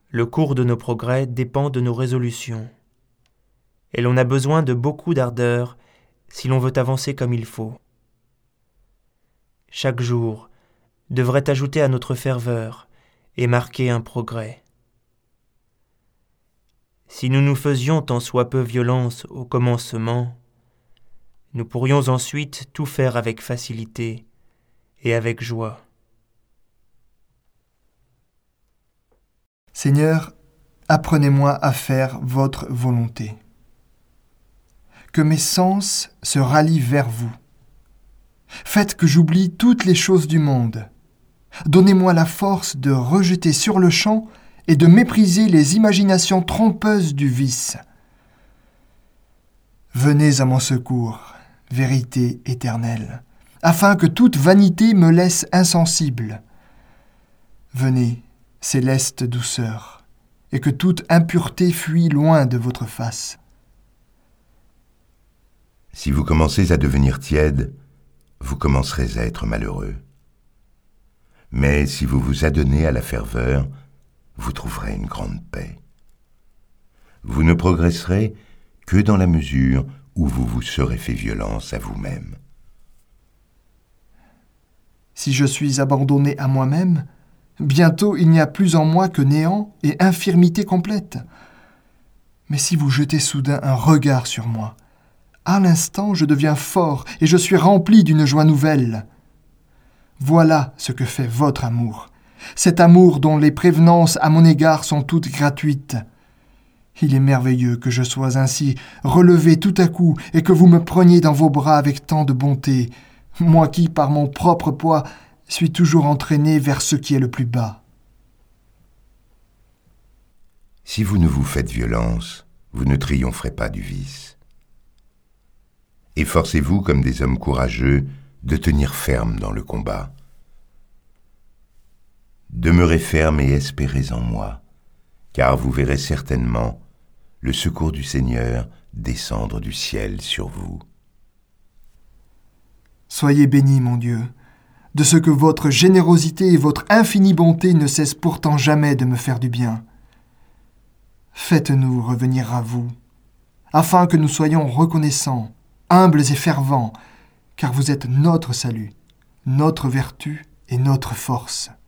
Le cours de nos progrès dépend de nos résolutions. Et l'on a besoin de beaucoup d'ardeur si l'on veut avancer comme il faut. Chaque jour devrait ajouter à notre ferveur et marquer un progrès. Si nous nous faisions tant soit peu violence au commencement, nous pourrions ensuite tout faire avec facilité et avec joie. Seigneur, apprenez-moi à faire votre volonté. Que mes sens se rallient vers vous. Faites que j'oublie toutes les choses du monde. Donnez-moi la force de rejeter sur le champ et de mépriser les imaginations trompeuses du vice. Venez à mon secours, vérité éternelle, afin que toute vanité me laisse insensible. Venez, céleste douceur, et que toute impureté fuit loin de votre face. Si vous commencez à devenir tiède, vous commencerez à être malheureux. Mais si vous vous adonnez à la ferveur, vous trouverez une grande paix. Vous ne progresserez que dans la mesure où vous vous serez fait violence à vous-même. Si je suis abandonné à moi-même, bientôt il n'y a plus en moi que néant et infirmité complète. Mais si vous jetez soudain un regard sur moi, à l'instant je deviens fort et je suis rempli d'une joie nouvelle. Voilà ce que fait votre amour, cet amour dont les prévenances à mon égard sont toutes gratuites. Il est merveilleux que je sois ainsi relevé tout à coup et que vous me preniez dans vos bras avec tant de bonté, moi qui, par mon propre poids, suis toujours entraîné vers ce qui est le plus bas. Si vous ne vous faites violence, vous ne triompherez pas du vice. Efforcez-vous comme des hommes courageux de tenir ferme dans le combat. Demeurez ferme et espérez en moi, car vous verrez certainement le secours du Seigneur descendre du ciel sur vous. Soyez béni, mon Dieu, de ce que votre générosité et votre infinie bonté ne cessent pourtant jamais de me faire du bien. Faites-nous revenir à vous, afin que nous soyons reconnaissants, humbles et fervents, car vous êtes notre salut, notre vertu et notre force.